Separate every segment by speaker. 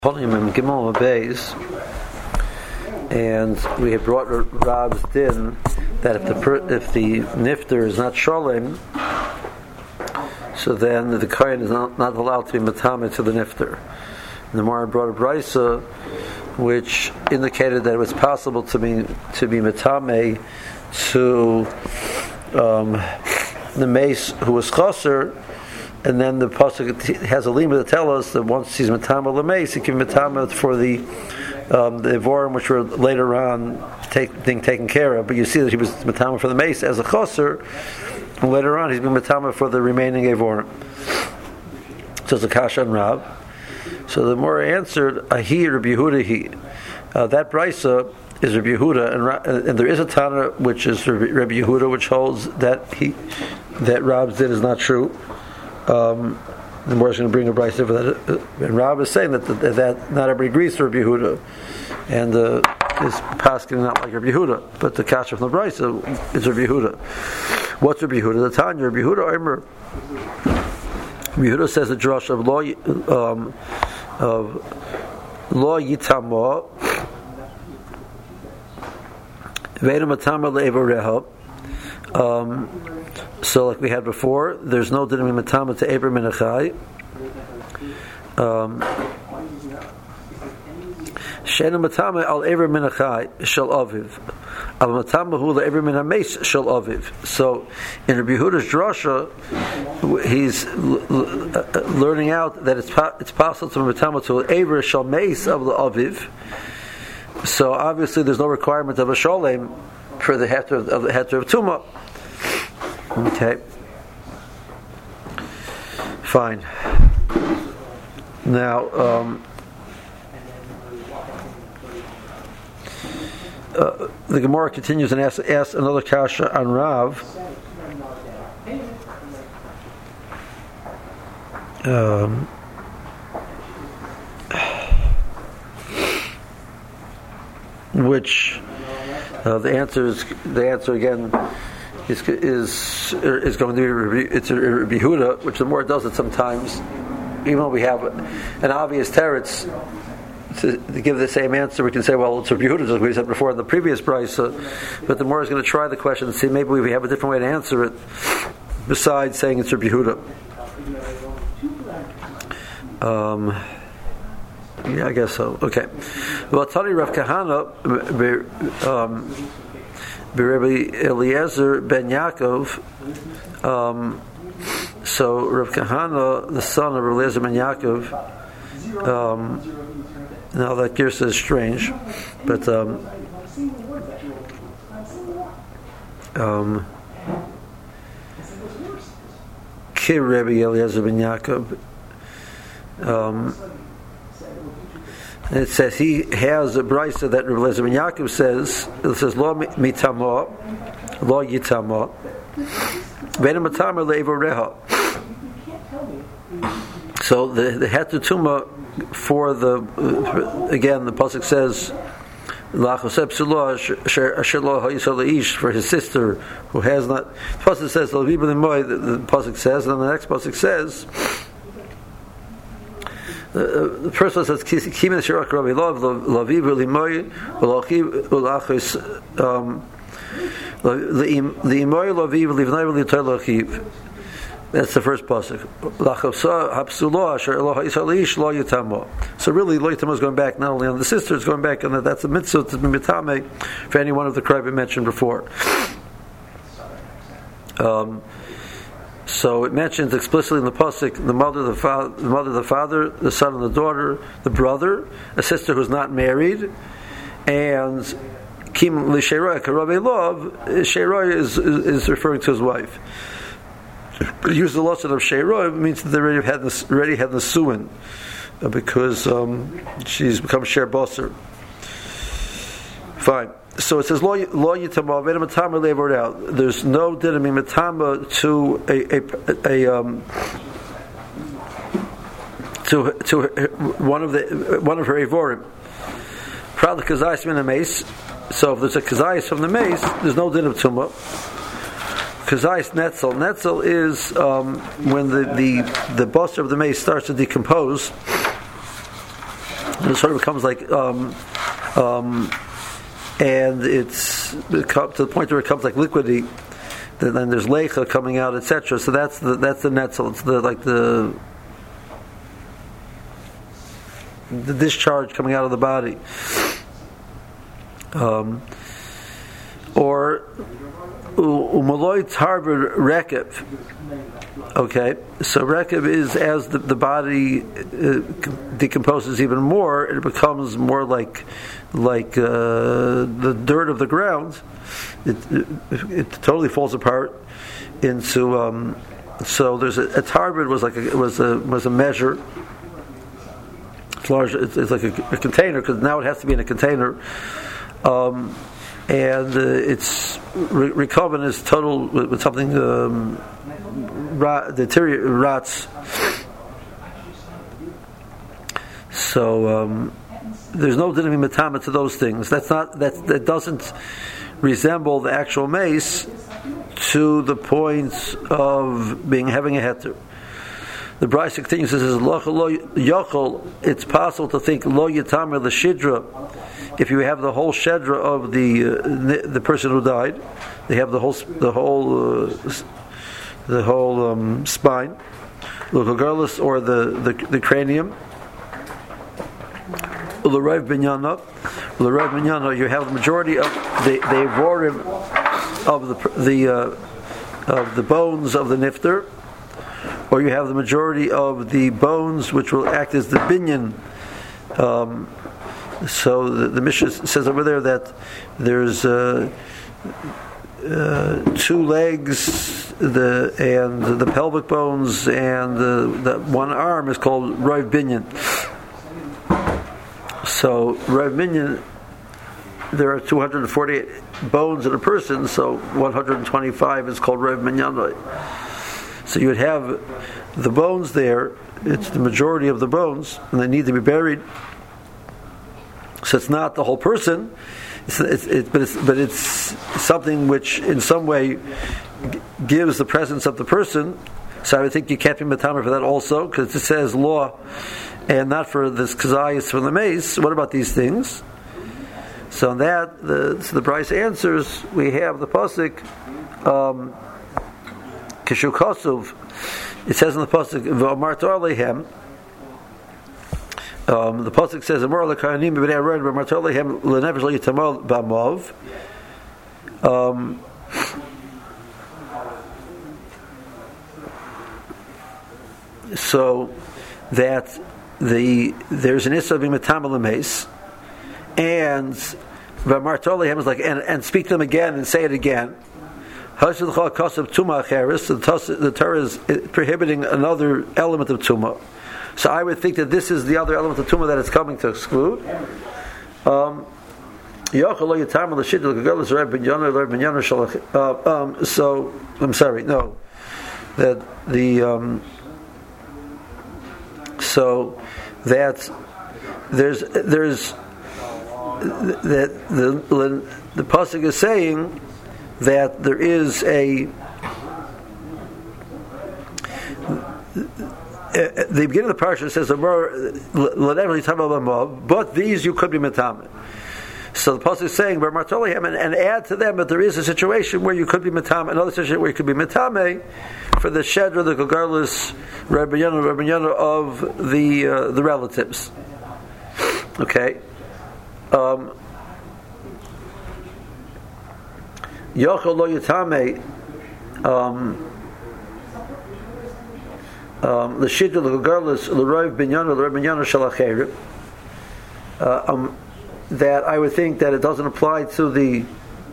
Speaker 1: Gimel Beis, and we had brought Rab's din that if the nifter is not sholem, so then the kohen is not allowed to be matame to the nifter. And the Gemara brought a brisa which indicated that it was possible to be matame to the mace who was chaser. And then the pasuk has a lima to tell us that once he's matama lemeis, he can be matama for the evorim which were later on being taken care of. But you see that he was matama for the mace as a chaser, and later on he's been matama for the remaining evorim. So it's a kasha and Rab. So the Mora answered, "Ahi Rabbi Yehuda he." That brisa is Rabbi Yehuda, and there is a Tana which is Rabbi Yehuda, which holds that Rab's din is not true. The Mora is going to bring a brisa for that, and Rab is saying that not everybody agrees to Rabbi Yehuda, and is pasking not like Rabbi Yehuda, but the kasha from the brisa is Rabbi Yehuda. What's Rabbi Yehuda? The Tanya Rabbi Yehuda Omer. Rabbi Yehuda says the drush of lo yitama ve'enu matama le'evoreha. So, like we had before, there's no din matama to Eber Minachai. She'enu matama al Eber Minachai shel Aviv. Al matama hu le'Eber Min HaMeis shel Aviv. So, in Rabbi Yehuda's drasha, he's learning out that it's possible to matama to Eber shel Meis of the Aviv. So, obviously, there's no requirement of a sholem for the heter of Tumah. Okay. Fine. Now, the Gemara continues and asks another kasha on Rav. Which the answer again is going to be it's a Rabbi Yehuda, which the more does it sometimes, even though we have an obvious teretz to give the same answer, we can say, well, it's Rabbi Yehuda, as we said before in the previous brisa, but the more is going to try the question and see maybe we have a different way to answer it besides saying it's Rabbi Yehuda. Yeah, I guess so. Okay. Well, Tani Rav Kahana, Rabbi Eliezer ben Yaakov. So Rav Kahana, the son of Eliezer ben Yaakov. Now that Girsa is strange, but Kir Rabbi Eliezer ben Yaakov. It says he has a brisa that Rabbi Eliezer ben Yaakov says. It says lo mitama, lo yitama, ve'enu matama le'evoreha. So the heter tuma for the again the pasuk says lachosep psula asher lo ha'yisol leish for his sister who has not. The pasuk says lo vibu l'moy. The pasuk says, and then the next pasuk says. The first one says kimin shirak rabbi lov laviv limoy ulachis limoy laviv livnai v'litoy lachiv. That's the first pasuk. Lachavsa hapsulo asher Eloha Yisraelish lo yitamo. So really, lo yitamo is going back not only on the sister, it's going back on that's a mitzvah to be mitame for any one of the kriyim mentioned before. So it mentions explicitly in the pasuk the mother, the father, the son, and the daughter, the brother, a sister who's not married, and kim l'sheiroi karabe lov. Sheiroi is referring to his wife. But use the lesson of sheiroi means that they already had the suin, because she's become sher basar. Fine. So it says lo yitama ve'enu matama le'evoreha. There's no din of matama to to one of her evorim. Probably kazayis min mace. So if there's a kazayis from the mace, there's no din of tumah. Kazayis netzel. Netzel is when the buster of the mace starts to decompose. it sort of becomes like, and it's to the point where it becomes like liquidy. Then there's lecha coming out, etc. So that's the netzel. It's the discharge coming out of the body. Or umaloy tarber rekeb. Okay, so rekeb is as the body decomposes even more, it becomes more like the dirt of the ground. It totally falls apart into. So there's a tarbid was a measure. It's large. It's like a container, because now it has to be in a container. And it's recombinant is total with something rots. So there's no dinami matama to those things. That doesn't resemble the actual mace to the point of having a heter. The Bryce continues and says, it's possible to think lo yitamer l'shidra. If you have the whole shedra of the person who died, they have the whole spine, regardless, or the cranium. L'Rav Binyana, you have the majority of the vorim of the bones of the nifter, or you have the majority of the bones which will act as the binyan. So the Mishnah says over there that there's 2 legs, and the pelvic bones, and the one arm is called Rav Binyan. So Rav Binyan, there are 248 bones in a person, so 125 is called Rav Binyan. So you would have the bones there. It's the majority of the bones, and they need to be buried. So it's not the whole person, but it's something which in some way gives the presence of the person. So I would think you can't be matamer for that also, because it says law, and not for this kazayas from the mace. What about these things? So on that, the Bryce answers. We have the pasuk kishu kosuv. It says in the pasuk v'amartu alehem. The pasuk says, "Amar lekahanim b'nei Aaron v'amartu alehem lenefesh lo yitamal b'amav." So that there's an issa of imatam l'meis, and v'amartu alehem is like and speak to them again and say it again. The Torah is prohibiting another element of tumah. So I would think that this is the other element of tumah that it's coming to exclude. So I'm sorry, no. That so that there's that the pasuk is saying that there is the beginning of the parsha says, but these you could be metame. So the pasuk is saying, and add to them that there is a situation where you could be metame, another situation where you could be metame for the shedra, the gogarlus, Rabbeinu of the relatives. Okay. Yochel lo yitame the shidduch l'gogarlus l'roiv binyana shalacherim. That I would think that it doesn't apply to the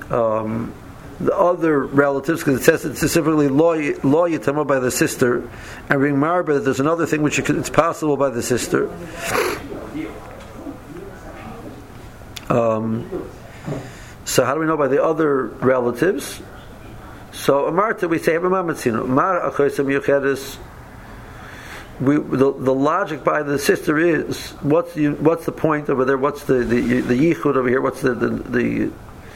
Speaker 1: other relatives, because it says it specifically lo yitama by the sister, and ring marba. There's another thing which it's possible by the sister. So how do we know by the other relatives? So Amarta, we say the logic by the sister is what's the point over there? What's the yichud over here? What's the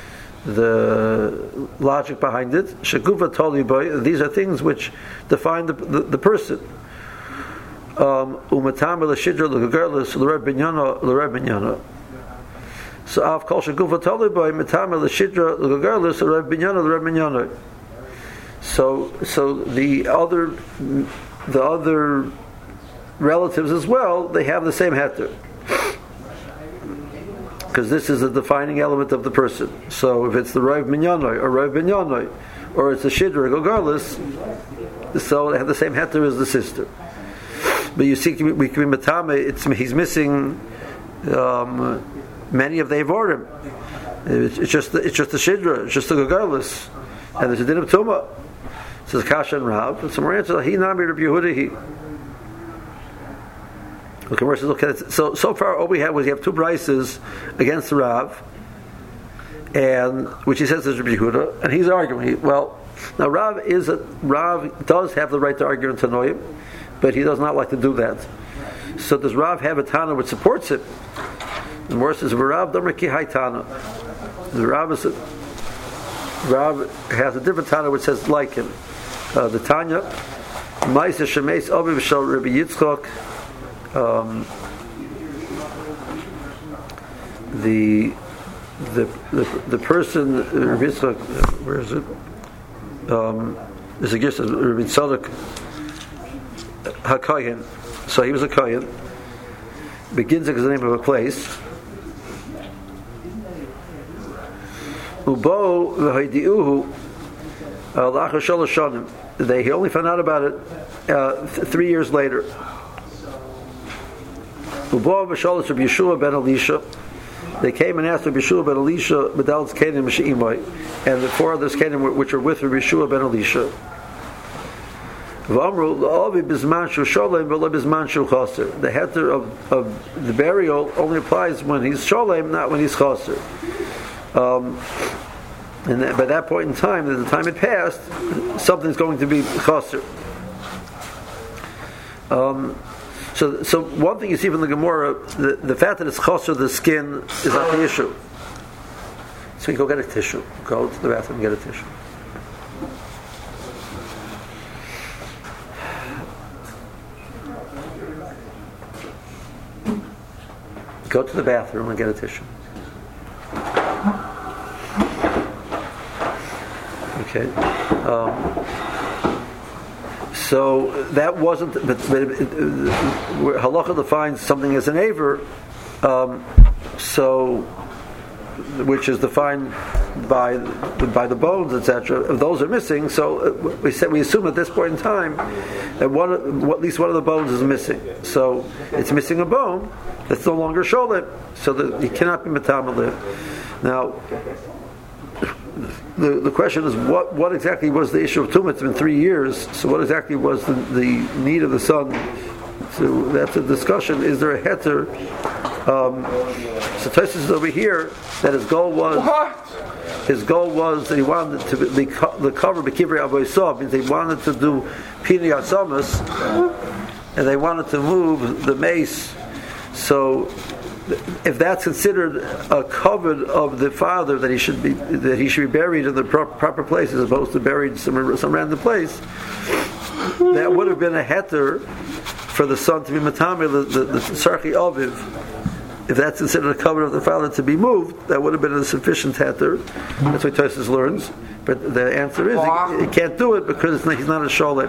Speaker 1: logic behind it? Shakuva toli boy. These are things which define the person. Umatama l'shidra l'gagerlis l'reb binyana. So av kol shegufa totally by matama l'shidra l'gagerlis l'reb binyana. So the other relatives as well, they have the same heter, because this is a defining element of the person. So if it's the Rav Minyanoi or Rav Binyanoi, or it's the Shidra Gogarlis, so they have the same heter as the sister. But you see, we can be matame. He's missing many of the Evorim. It's just the Shidra, it's just the Gogarlis, and there's a din of Tumah. So it's Kasha and Rav. So more answer, he nami Rabbi Yehuda he. Okay, let's look at it. So far, all we have was you have two brises against the Rav, and which he says is Rabbi Yehuda, and he's arguing. Now Rav does have the right to argue in Tanoim, but he does not like to do that. So does Rav have a Tana which supports it? The Morris says Rav Domer Ki Hai Tana. The Rav has a different Tana which says like him. The Tanya, Ma'aseh Shemeis Aviv Shel Rabbi Yitzchak. The person Rabbi Yitzchak, where is it? There's a gift of Rabbi Tzadok HaKohen. So he was a Kohen. Begins as the name of a place. Ubo v'haidiuhu l'achar shalosh shanim. He only found out about it 3 years later. Ubo v'shalosh Rabbi Yeshua ben Elisha. They came and asked Rabbi Yeshua ben Elisha Medal's Kenim She'imai, and the four others Kenim which were with Rabbi Yeshua ben Elisha. The heter of the burial only applies when he's sholem, not when he's chaser. And by that point in time, at the time it passed, something's going to be chaser. So one thing you see from the Gemara, the fact that it's chaser, the skin, is not the issue. So you go get a tissue. Go to the bathroom and get a tissue. Go to the bathroom and get a tissue. Okay. So that wasn't, but halacha defines something as an aver, which is defined by the bones, etc. Those are missing. So we assume at this point in time that at least one of the bones is missing. So it's missing a bone that's no longer sholem, so that it cannot be metamaleh. Now, the question is what exactly was the issue of tumah? It's been 3 years. So what exactly was the need of the son? So that's a discussion. Is there a heter? So Tosfos is over here that his goal was that he wanted to be the cover b'kivrei avosav, means they wanted to do pini asamas, and they wanted to move the mace. So if that's considered a covet of the father, that he should be buried in the proper place as opposed to buried some random place, that would have been a heter for the son to be matame the sarchi aviv. If that's considered a covet of the father to be moved, that would have been a sufficient heter. That's what Tosfos learns. But the answer is he can't do it because he's not a sholem.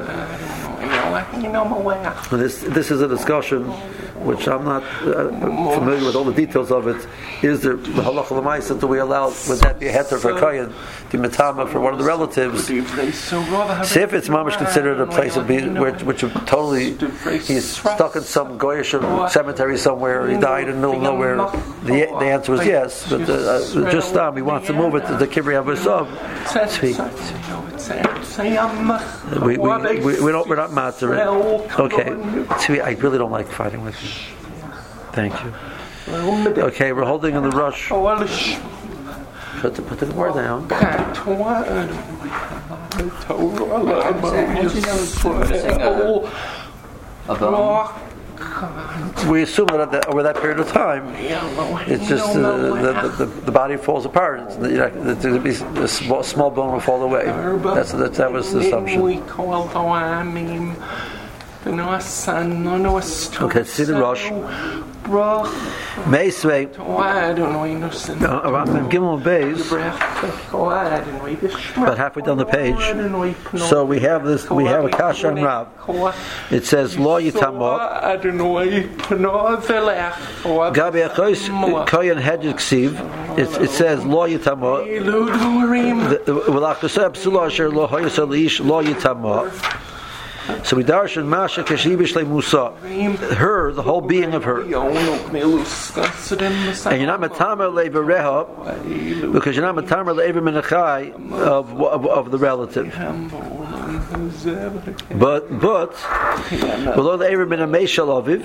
Speaker 1: This is a discussion which I'm not familiar with all the details of it. Is there the halacha l'maisa? Do we allow? Would that be a heter for a kohen to matama for one of the relatives? See if it's mamish considered a place of which totally he's stuck in some goyish cemetery somewhere. He died in the middle of nowhere. The answer was yes, but just he wants to move it to the kivrei avosav. We're not matzah. Okay, I really don't like fighting with you. Thank you. Okay, we're holding in the rush. Put the Gemara down. We assume that over that period of time, it's just the body falls apart. A small bone will fall away. That was the assumption. Okay, sit in Rosh. Meisvei. I'm Gimel Beis. About halfway down the page. So we have this. We have a kasha and Rav. It says Lo Yitamo. Gabi Achos Koyan Hedjik Siv. It says Lo Yitamo. V'lachoseh Psula Asher Lo Hoyaseh Leish Lo Yitamo. So we darshan Masha Keshibish Le Musa, her, the whole being of her, and you're not matama le'vereha because you're not matama le'ever menachai of the relative. But below the ever menameshal aviv,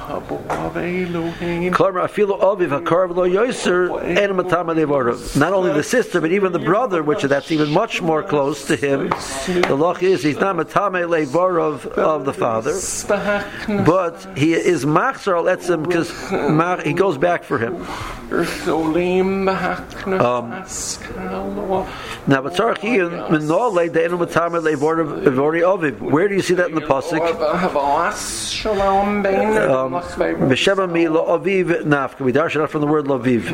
Speaker 1: klarma afilu aviv hakarav lo yoser and matama le'varav. Not only the sister, but even the brother, which that's even much more close to him. The loch is he's not matama le'varav of the father, but he is machzor al etzem because he goes back for him. Now, where do you see that in the pasuk? B'sheva mi lo aviv nafka. We darshan out from the word laviv.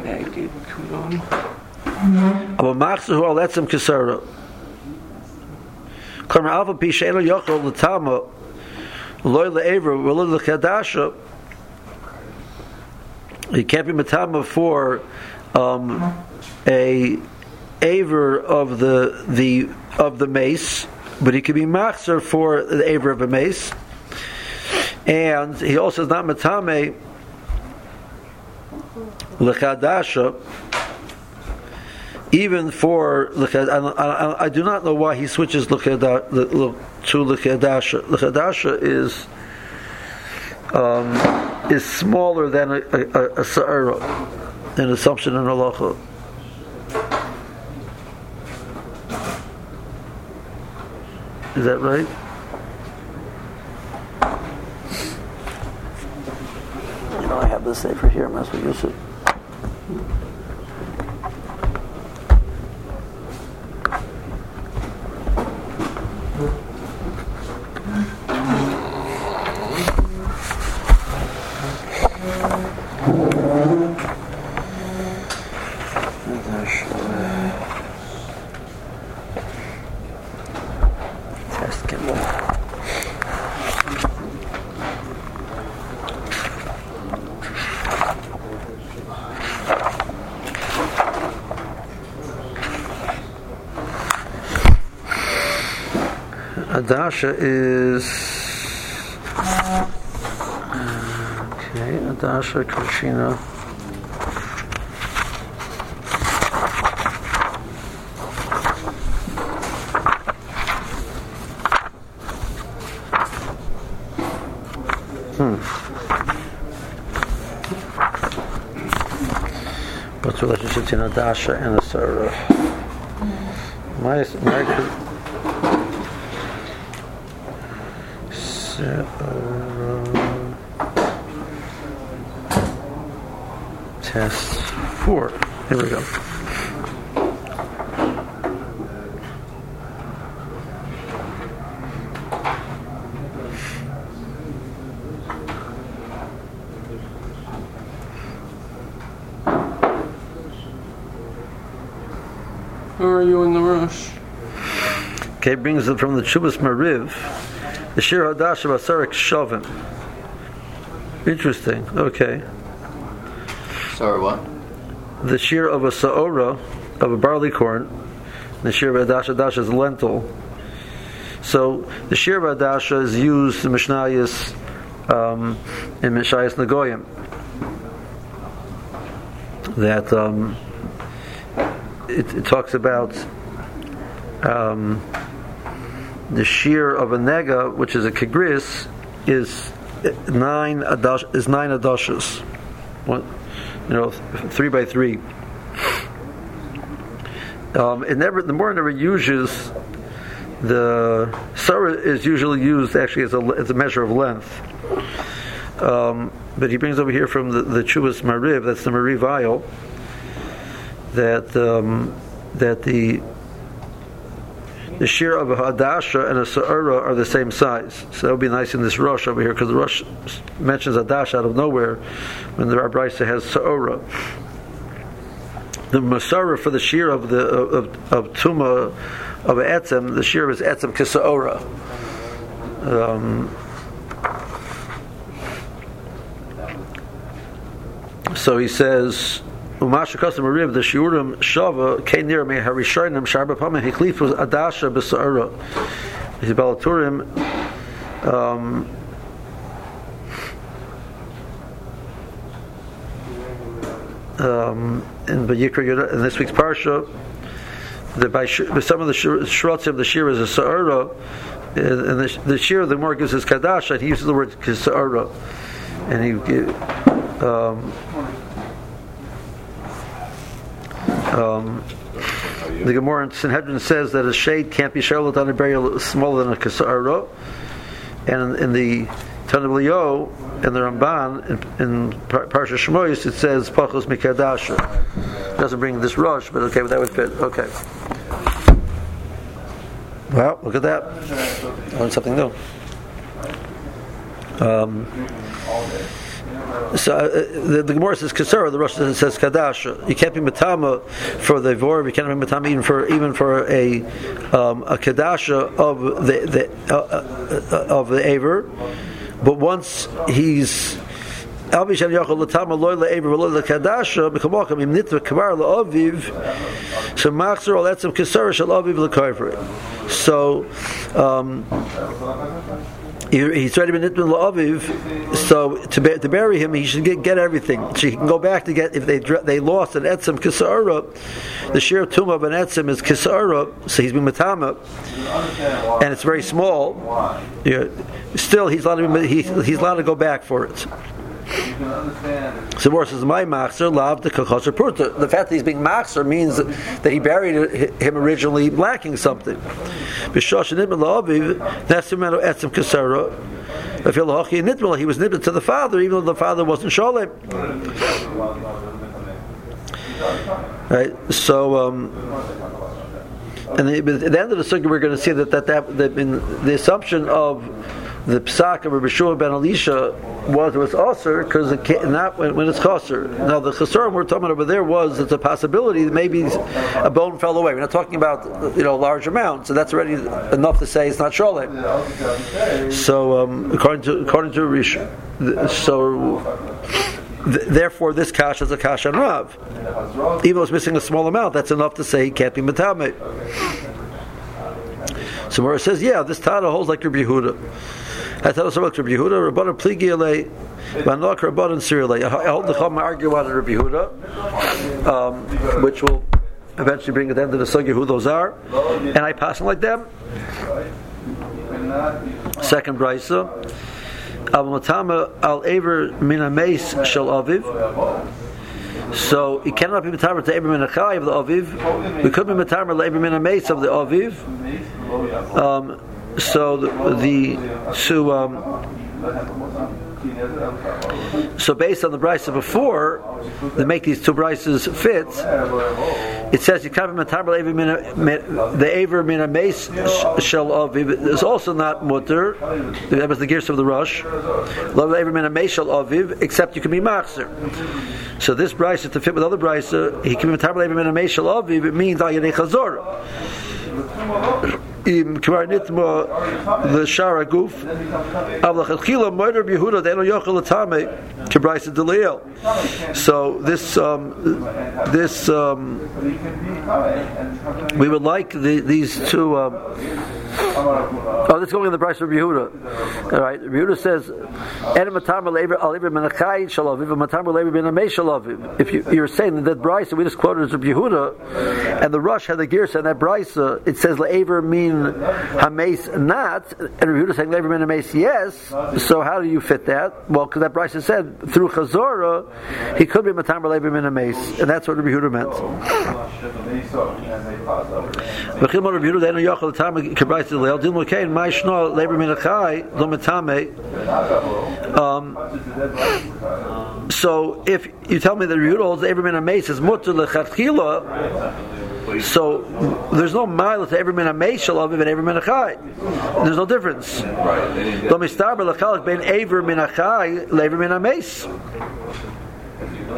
Speaker 1: Aber machzor al etzem kesara. He can't be matama for a aver of the mace, but he can be machzer for the aver of a mace, and he also is not matame l'chadasha. Even for I do not know why he switches to l'chadasha. L'chadasha is smaller than a sa'ara, an assumption in halacha. Is that right? I have this safer here. I might as well use it. Adasha is okay. Adasha Krishna. What's the relationship between Adasha and a Sarah? My test 4. Here we go.
Speaker 2: How are you in the rush?
Speaker 1: Okay, brings it from the Chubas Mariv. The Shir Hadash of Asarik Shavim. Interesting. Okay.
Speaker 2: Sorry, what?
Speaker 1: The Shir of a Sa'ora, of a barley corn. The Shir of Hadash is a lentil. So the Shir of Hadash is used in Mishnayos, in Mishayos Nagoyim. That it talks about the shear of a nega, which is a kegris, is 9 adashas. What, 3 by 3. The more it never uses the sarah is usually used actually as a measure of length. But he brings over here from the Chuvas Mariv, that's the Mariv Ayil, that the shear of a hadasha and a sa'ura are the same size. So that would be nice in this rush over here, because the rush mentions hadasha out of nowhere when the Brisa has sa'ura. The masara for the shear of tuma of etzem, the shear is etzem kisa'ura. So he says, "Umasha custom rib the shiurim shava came near me harishonim sharba pama hiklifu adasha b'sa'ura." His balaturim. In Vayikra, in this week's parsha, that by some of the shrotzim, the shir is a sa'ura, and the shir, the more gives his kadasha, he uses the word sa'ura, and he the Gemara in Sanhedrin says that a shade can't be shalot on a burial smaller than a kasa'ara, and in the Tanabli and the Ramban in Parsha Shmoyis it says pachos mikadasha. Doesn't bring this rush, but okay, but that would fit. Okay. Well, look at that. Learned something new. So the Gemara says kasara, the Rosh says kadasha. You can't be matama for the vor. You can't be matama even for a kadasha of the aver. But once he's so based on the he's already been nitman la'aviv, so to bury him, he should get everything. So he can go back to get, if they lost an etzem kisara, the share of tumah of an etzem is kisara, so he's been matama, and it's very small. Still, he's allowed to go back for it. So more says my machzer lav the kakosher purta. The fact that he's being machzer means that he buried him originally lacking something. B'shosh nitmel la'aviv nesimenu etzem kasera. If he was nitmel to the father, even though the father wasn't sholem. Right. So, and at the end of the sugya, we're going to see that in the assumption of the psak of Rabbi Shua ben Elisha was also because not when it's chaser. Now the chaser we're talking about over there it's a possibility that maybe a bone fell away. We're not talking about large amounts, so that's already enough to say it's not sholem. So according to Rish, therefore this kash is a kash on Rav. Even though it's missing a small amount, that's enough to say he can't be metameh. So Mora says, yeah, this Tana holds like Rabbi Yehuda. I thought it was about Rabbi Yehuda, Rabbanan Pligi Alei, Vanok Rabbanan Sirlei. I hold the Chum argue on Rabbi Yehuda, which will eventually bring at the end of the sugya who those are, and I pass them like them. Second brisa, Al Matama Al Aver Min Ameis Shel Aviv. So he cannot be metamer to Abraham and Achai of the Aviv. We could be metamer to Abraham and Ameis of the Aviv. So based on the brisa before, they make these two brises fit. It says you can't be metamer the Aver min Ameis shel Aviv. It's also not mutter. That was the gears of the rush. Love Aver min Ameis shel Aviv, except you can be machzer. So this brisa to fit with other brisa, he can be metamer Aver min Ameis shel Aviv. It means al yedei chazor. Im kvar nitma the shara guf avlachachila murder Yehuda they don't yochel latame to brisa deliel. So this we would like these two. This is going in the price of Yehuda. All right, Yehuda says, if you're saying that brisa we just quoted as Rabbi Yehuda, and the rush had the gears and that brisa, it says le'aver mean hameis not, and Rabbi Yehuda saying le'aver mean hameis yes. So how do you fit that? Well, because that brisa said through chazora he could be matam le'aver mean hameis, and that's what Rabbi Yehuda meant. So if you tell me that Yehuda holds every min ameis is mutter lechatchila, So there's no mile to every min hameis shel aviv and every min hachai. There's no difference. Lo mistarber lachalek ben every min hachai le'ever min hameis. The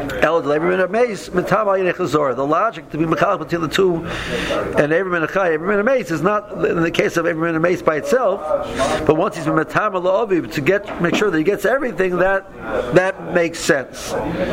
Speaker 1: logic to be mechalech between the two and every min hachai, every min hameis is not in the case of every min hameis by itself, but once he's been metama la'aviv to make sure that he gets everything, that makes sense.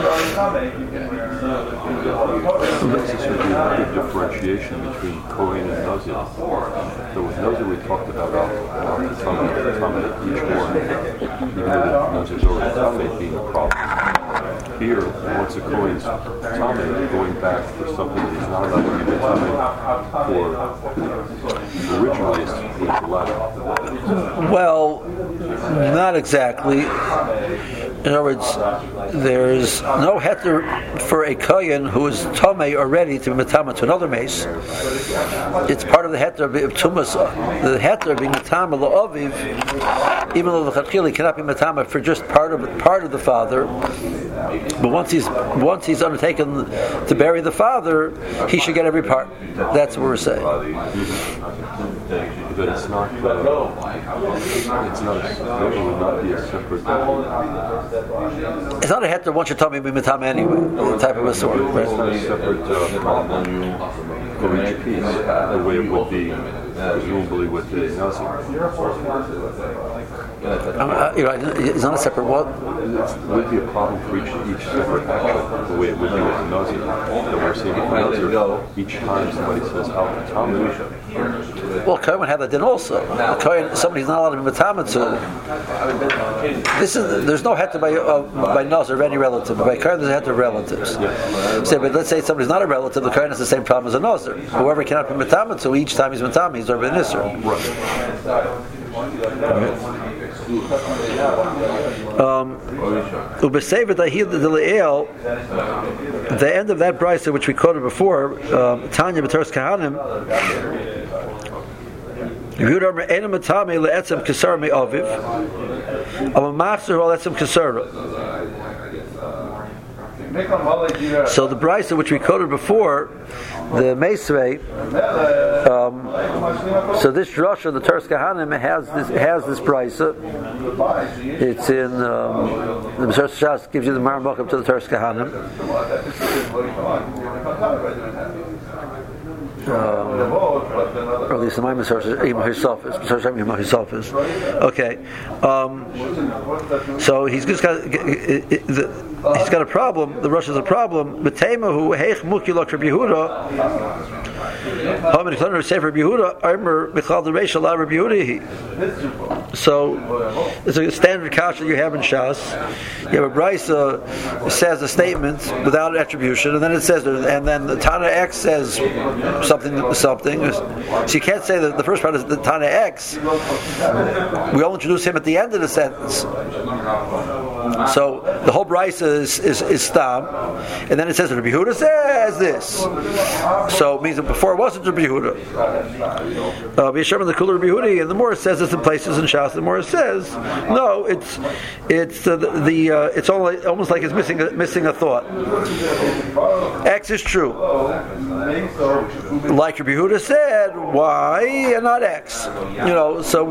Speaker 3: Differentiation between Kohen and Nazir. So with Nazir we talked about the Tameh each one, even though the Nazir's already Tameh being a problem. Here, once a Kohen's Tameh, going back for something that he's not allowed to be Tameh for, originally is allowed.
Speaker 1: Well, not exactly. In other words, there's no heter for a kohen who is tamei already to be metama to another mace. It's part of the heter of tumas, the heter being metama la'aviv, even though the chachili cannot be metama for just part of the father. But once he's undertaken to bury the father, he should get every part. That's what we're saying.
Speaker 3: But it's not. It would not be a separate.
Speaker 1: It's not a heter once you're talking about mitama anyway. The type of a sort. Right?
Speaker 3: It's not a separate problem for each piece. The way it would be presumably with the Nazir.
Speaker 1: It's not a separate what?
Speaker 3: It would be a problem for each separate action. The way it would be with the Nazir. That we're seeing with the Nazir. Each time somebody says Al Tameh.
Speaker 1: Well, Kohen would have that then also. Somebody's not allowed to be matama to. There's no heter by Nazir of any relative. But by Kohen there's a heter of relatives. But let's say somebody's not a relative. The Kohen has the same problem as a Nazir. Whoever cannot be matama to, each time he's matama, he's already an Isser. The end of that brisa which we quoted before, Tanya B'Toras Kahanim. So the brisa which we quoted before, the Meisvei, so this drasha, the Toras Kahanim, has this brisa. It's in the Mesorah Shas gives you the Maram up to the Toras Kahanim. Or at least in my Mesorah Sofis. Okay. So he's just got a problem. The Rosh has a problem. B'teimahu heich mukilok Rabbi Yehuda. So it's a standard kasha you have in Shas. You have a brisa says a statement without attribution, and then it says, and then the Tana X says something. So you can't say that the first part is the Tana X. We all introduce him at the end of the sentence. So the whole brisa is stam, and then it says Rabbi Yehuda says this. So it means that before it wasn't Rabbi Yehuda. B'Yishem the Kula Rabbi Yehuda, and the more it says it's in places in Shas, the more it says no. It's only almost like it's missing a thought. X is true, like Rabbi Yehuda said. Y and not X. So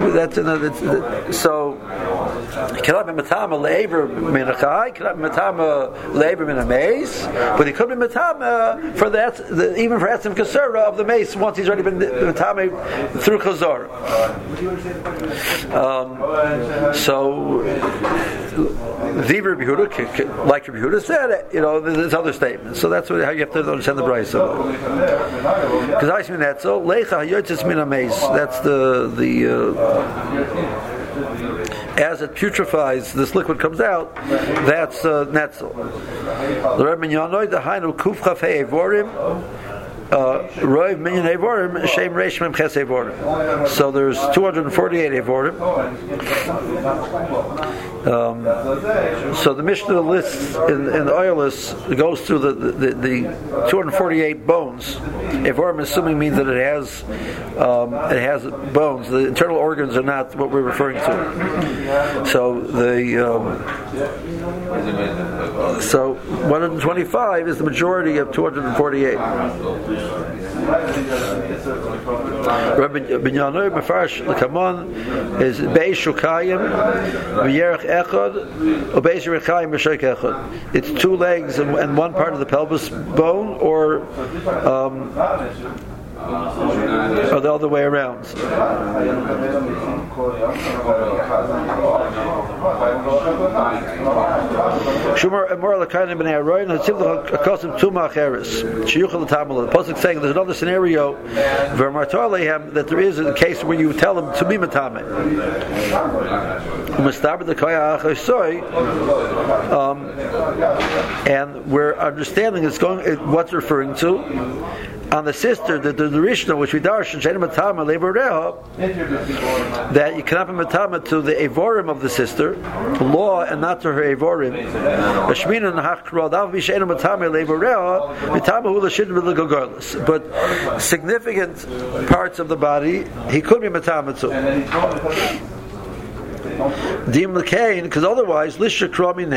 Speaker 1: so it cannot be matama le'ever min hachai, cannot be matama le'ever min hameis, but he could be matama for that, even for etzem kasera of the mace once he's already been matama through chazor. So the Rabbi Yehuda, like Rabbi Yehuda said, there's other statements. So that's how you have to understand the brisa. Because I mean that. So lecha yotzes min hameis. That's the as it putrefies, this liquid comes out. That's netzel. The Rebbe Yanoi the Hainu Kuf Chafei Evorim. Roiv Minyan Evorim Shem Reish Mem Ches Evorim. So there's 248 Evorim. So the Mishnah lists in the Oilus goes through the 248 bones. Evorim assuming means that it has bones. The internal organs are not what we're referring to. So the So 125 is the majority of 248. Rabbi Binyanoi Mefarish L'Kamon is Beis Shukayim V'Yerech Echad or Beis Yerechayim V'Shoik Echad. It's two legs and one part of the pelvis bone, or the other way around. Shumar Emor L'Kainim B'nei Aroyin Hatzivlach Akosim Tuma Acheres Shiyuchal L'Tamala. The pasuk saying there's another scenario V'Martar Leihem that there is a case where you tell them to be matame. And we're understanding it's going what's referring to on the sister, the Rishna, which we darshan matama levareha, that you cannot be matama to the evorim of the sister, law, and not to her evorim. But significant parts of the body he could be matama to. Because otherwise, if the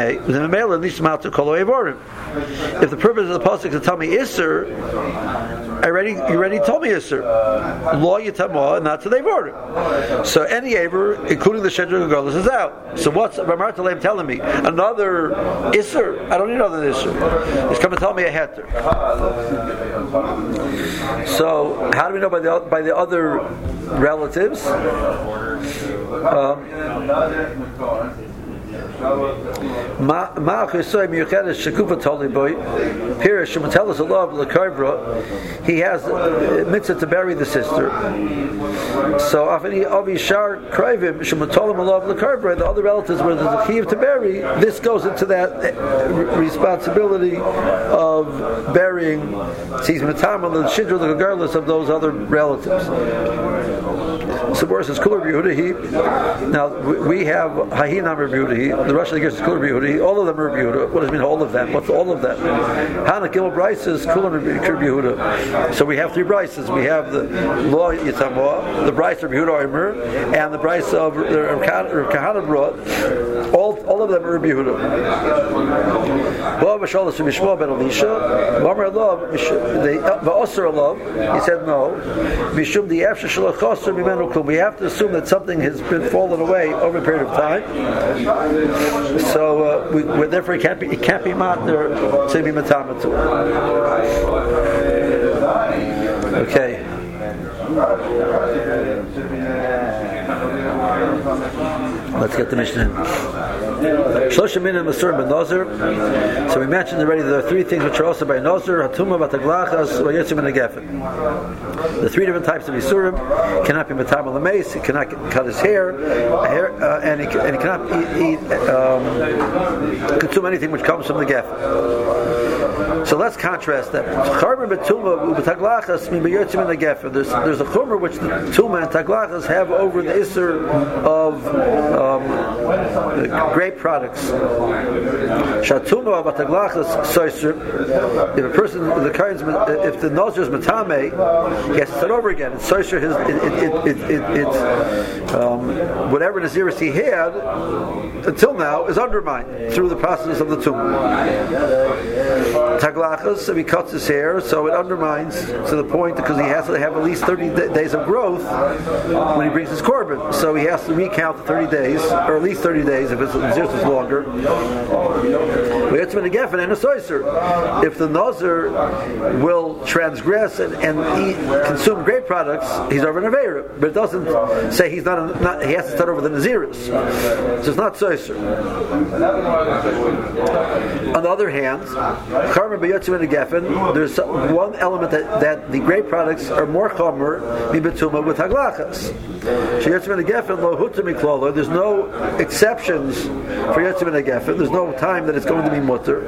Speaker 1: purpose of the pasuk is to tell me Isser, you already told me Isser. Law Yitama, and not to the Evorim. So any Eivor, including the Shedra Gagolis, is out. So what's Ramar Talem telling me? Another Isser? I don't need another Isser. He's come to tell me a Heter. So how do we know by the other relatives? He has a mitzvah to bury the sister. So the other relatives where there's a chiyuv to bury, this goes into that responsibility of burying regardless of those other relatives. So where says Kula B'Yehuda, now we have Hahinam B'Yehuda, the Russian gives Kula B'Yehuda, all of them are B'Yehuda. What does it mean, all of them? What's all of them? Hana Gimel Brises, Kula B'Yehuda. So we have three Brises. We have the Law Yitamah, the Brise of B'Yehuda Omer, and the Brise of Kahana brought. All of them are B'Yehuda. He said no. We have to assume that something has been fallen away over a period of time. So therefore it can't be matter to be matamatu. Okay. Let's get the Mishnah in. Shloshim min Masur ben Nazir. So we mentioned already there are three things which are also by Nazir: Hatuma, Bataglachas, Vayetzim, and Geffen. The three different types of Isurim cannot be matam l'meis. He cannot cut his hair, and he cannot consume anything which comes from the Geffen. So let's contrast that. There's a chumrah which the Tuma and Taglachas have over the Isser of grape products. Shatuma of Taglachas soiser. If a person, if the Nazir is matame, he has to start over again. It's soiser it's whatever Naziris he had until now is undermined through the process of the Tuma. Taglachas, if he cuts his hair, so it undermines to the point because he has to have at least 30 days of growth when he brings his korban. So he has to recount the 30 days, or at least 30 days if his Naziris is longer. If the Nazir will transgress and eat, consume grape products, he's over an Aveira. But it doesn't say he's not he has to start over the Naziris. So it's not Soiser. On the other hand, there's one element that the grape products are more chomer mibetuma with haglachas. There's no exceptions for Yetzim and Geffen. There's no time that it's going to be mutter.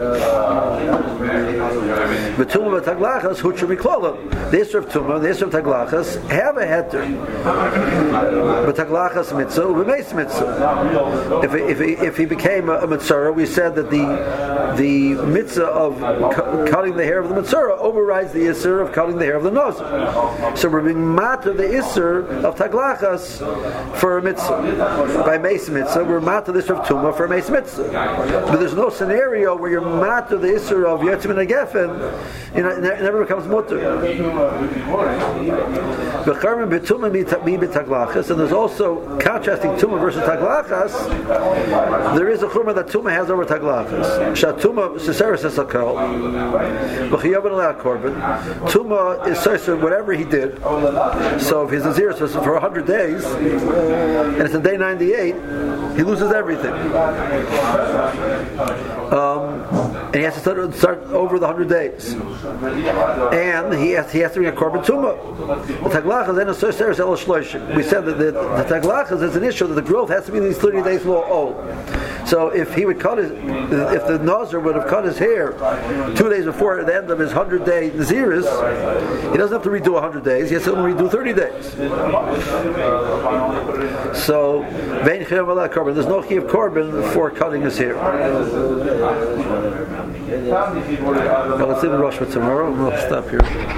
Speaker 1: Betuma with haglachas hutra miklola. The Isra of Tuma, the Isra of Taglachas have a heter. But Taglachas mitzvah, u'bemeis mitzvah. If he became a mitzvah, we said that the mitzvah of cutting the hair of the Metzora overrides the Isser of cutting the hair of the Nazir. So we're being matter the Isser of Taglachas for a mitzvah. By Meis mitzvah, we're matter the Isser of Tumah for a Meis mitzvah. But there's no scenario where you're matter the Isser of Yetzim and Geffen, it never becomes mutter. And there's also contrasting Tumah versus Taglachas. There is a chumrah that Tumah has over Taglachas. Shatuma Siseris Esakal. V'chiyavan alei korban. Tumah is Siser whatever he did. So if his Naziris was for 100 days, and it's in day 98, he loses everything. And he has to start over the 100 days. And he has to bring a korban Tumah. The Taglachas then is Siseris El Shloshim. We said that the Taglachas is an issue that the growth has to be in these 30 days more old. So if he would cut if the Nazir would have cut his hair 2 days before the end of his 100-day Naziris, he doesn't have to redo 100 days, he has to redo 30 days. So, there's no Chiyav Korban for cutting his hair. Well, let's leave the Rosh for tomorrow, we'll stop here.